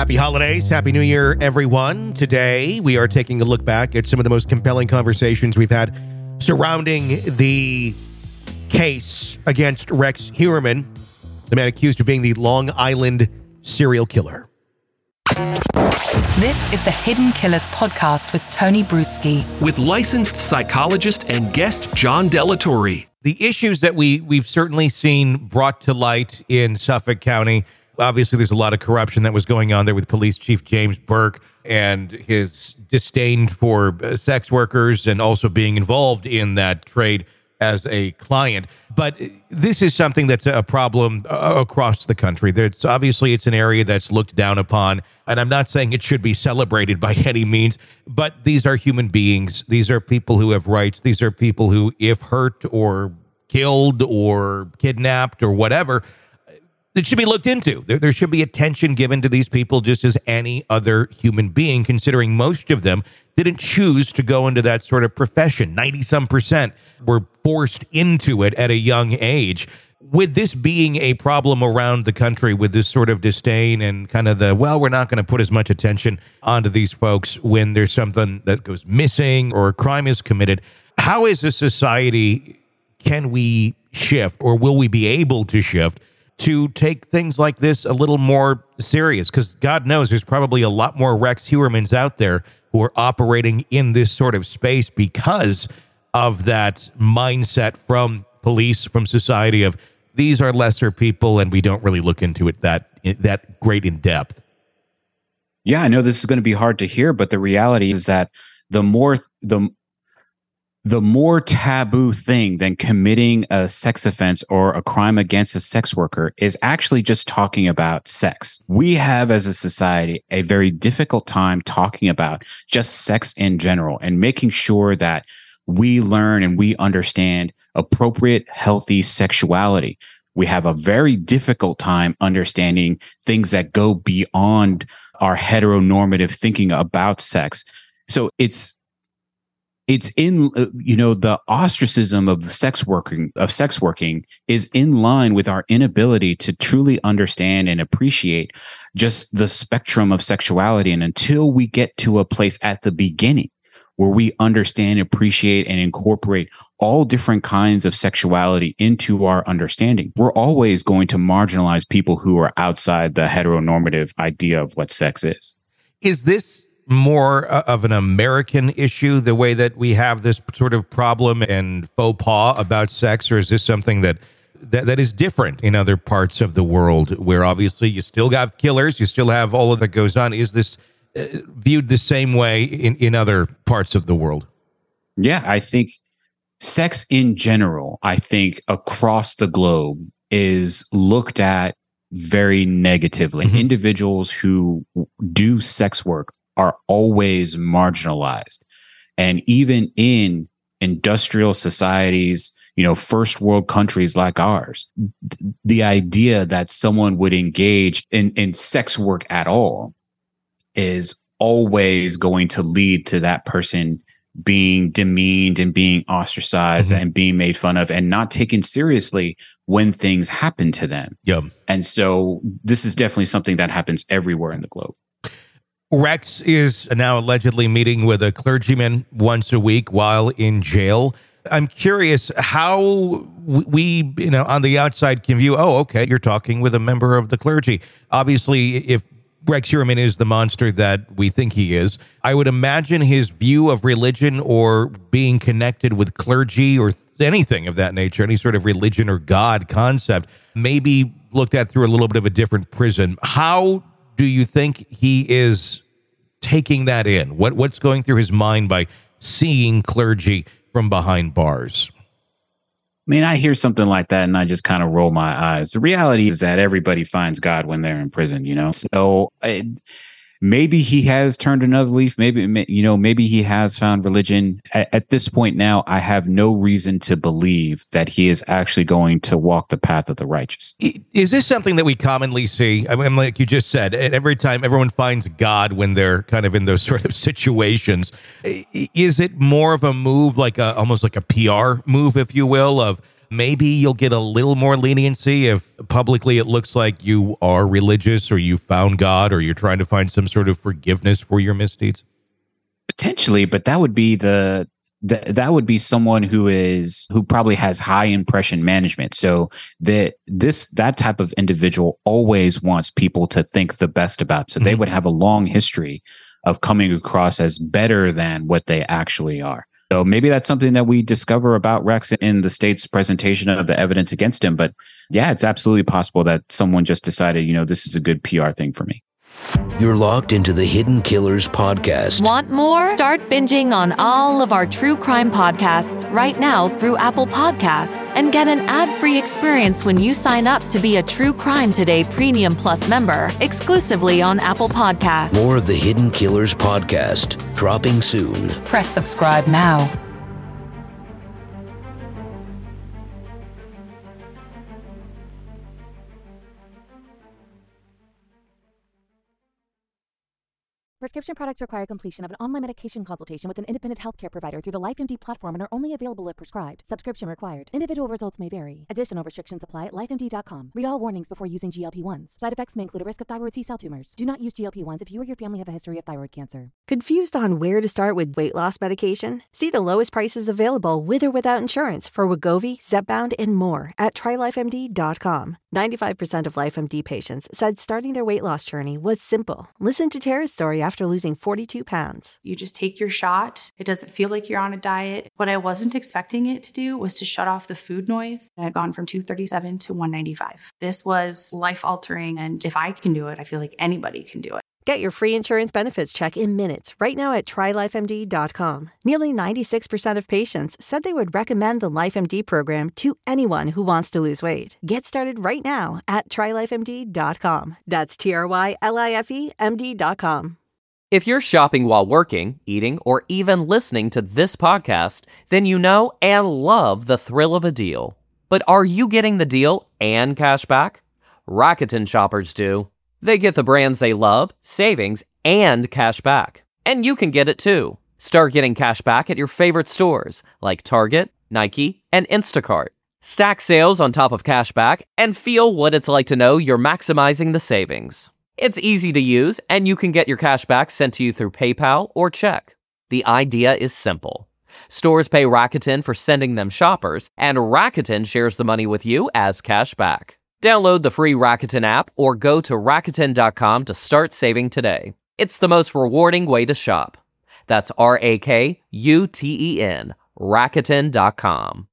Happy holidays. Happy New Year, everyone. Today, we are taking a look back at some of the most compelling conversations we've had surrounding the case against Rex Heuermann, the man accused of being the Long Island serial killer. This is the Hidden Killers podcast with Tony Bruschi. With licensed psychologist and guest John Delatorre. The issues that we've certainly seen brought to light in Suffolk County. Obviously, there's a lot of corruption that was going on there with Police Chief James Burke and his disdain for sex workers and also being involved in that trade as a client. But this is something that's a problem across the country. Obviously, it's an area that's looked down upon, and I'm not saying it should be celebrated by any means, but these are human beings. These are people who have rights. These are people who, if hurt or killed or kidnapped or whatever, it should be looked into. There should be attention given to these people just as any other human being, considering most of them didn't choose to go into that sort of profession. 90-some% were forced into it at a young age. With this being a problem around the country, with this sort of disdain and kind of we're not going to put as much attention onto these folks when there's something that goes missing or a crime is committed, how as a society can we shift, or will we be able to shift to take things like this a little more serious? Because God knows there's probably a lot more Rex Heuermanns out there who are operating in this sort of space because of that mindset from police, from society of these are lesser people and we don't really look into it that great in depth. Yeah, I know this is going to be hard to hear, but the reality is that the more taboo thing than committing a sex offense or a crime against a sex worker is actually just talking about sex. We have, as a society, a very difficult time talking about just sex in general and making sure that we learn and we understand appropriate, healthy sexuality. We have a very difficult time understanding things that go beyond our heteronormative thinking about sex. So it's in, the ostracism of sex working is in line with our inability to truly understand and appreciate just the spectrum of sexuality. And until we get to a place at the beginning where we understand, appreciate, and incorporate all different kinds of sexuality into our understanding, we're always going to marginalize people who are outside the heteronormative idea of what sex is. Is this more of an American issue, the way that we have this sort of problem and faux pas about sex, or is this something that is different in other parts of the world where obviously you still have killers, you still have all of that goes on? Is this viewed the same way in other parts of the world? Yeah, I think sex in general, across the globe is looked at very negatively. Mm-hmm. Individuals who do sex work are always marginalized. And even in industrial societies, first world countries like ours, the idea that someone would engage in sex work at all is always going to lead to that person being demeaned and being ostracized, mm-hmm. and being made fun of and not taken seriously when things happen to them. Yep. And so this is definitely something that happens everywhere in the globe. Rex is now allegedly meeting with a clergyman once a week while in jail. I'm curious how we, on the outside can view, you're talking with a member of the clergy. Obviously, if Rex Heuermann is the monster that we think he is, I would imagine his view of religion or being connected with clergy or anything of that nature, any sort of religion or God concept, maybe looked at through a little bit of a different prism. How do you think he is taking that in? What's going through his mind by seeing clergy from behind bars? I mean, I hear something like that and I just kind of roll my eyes. The reality is that everybody finds God when they're in prison, So maybe he has turned another leaf. Maybe he has found religion. At this point now, I have no reason to believe that he is actually going to walk the path of the righteous. Is this something that we commonly see? I mean, like you just said, every time everyone finds God when they're kind of in those sort of situations, is it more of a move, like almost like a PR move, if you will, of Maybe you'll get a little more leniency if publicly it looks like you are religious or you found God or you're trying to find some sort of forgiveness for your misdeeds. Potentially, but that would be that would be someone who probably has high impression management. So that type of individual always wants people to think the best about. So they would have a long history of coming across as better than what they actually are. So maybe that's something that we discover about Rex in the state's presentation of the evidence against him. But yeah, it's absolutely possible that someone just decided, this is a good PR thing for me. You're locked into the Hidden Killers podcast. Want more? Start binging on all of our true crime podcasts right now through Apple Podcasts and get an ad-free experience when you sign up to be a True Crime Today Premium Plus member exclusively on Apple Podcasts. More of the Hidden Killers podcast dropping soon. Press subscribe now. Prescription products require completion of an online medication consultation with an independent healthcare provider through the LifeMD platform and are only available if prescribed. Subscription required. Individual results may vary. Additional restrictions apply at lifemd.com. Read all warnings before using GLP-1s. Side effects may include a risk of thyroid C-cell tumors. Do not use GLP-1s if you or your family have a history of thyroid cancer. Confused on where to start with weight loss medication? See the lowest prices available with or without insurance for Wegovy, Zepbound, and more at TryLifeMD.com. 95% of LifeMD patients said starting their weight loss journey was simple. Listen to Tara's story after losing 42 pounds. You just take your shot. It doesn't feel like you're on a diet. What I wasn't expecting it to do was to shut off the food noise. I had gone from 237 to 195. This was life-altering, and if I can do it, I feel like anybody can do it. Get your free insurance benefits check in minutes right now at TryLifeMD.com. Nearly 96% of patients said they would recommend the LifeMD program to anyone who wants to lose weight. Get started right now at TryLifeMD.com. That's TryLifeMD.com. If you're shopping while working, eating, or even listening to this podcast, then you know and love the thrill of a deal. But are you getting the deal and cash back? Rakuten shoppers do. They get the brands they love, savings, and cash back. And you can get it too. Start getting cash back at your favorite stores like Target, Nike, and Instacart. Stack sales on top of cash back and feel what it's like to know you're maximizing the savings. It's easy to use, and you can get your cash back sent to you through PayPal or check. The idea is simple. Stores pay Rakuten for sending them shoppers, and Rakuten shares the money with you as cash back. Download the free Rakuten app or go to Rakuten.com to start saving today. It's the most rewarding way to shop. That's Rakuten, Rakuten.com.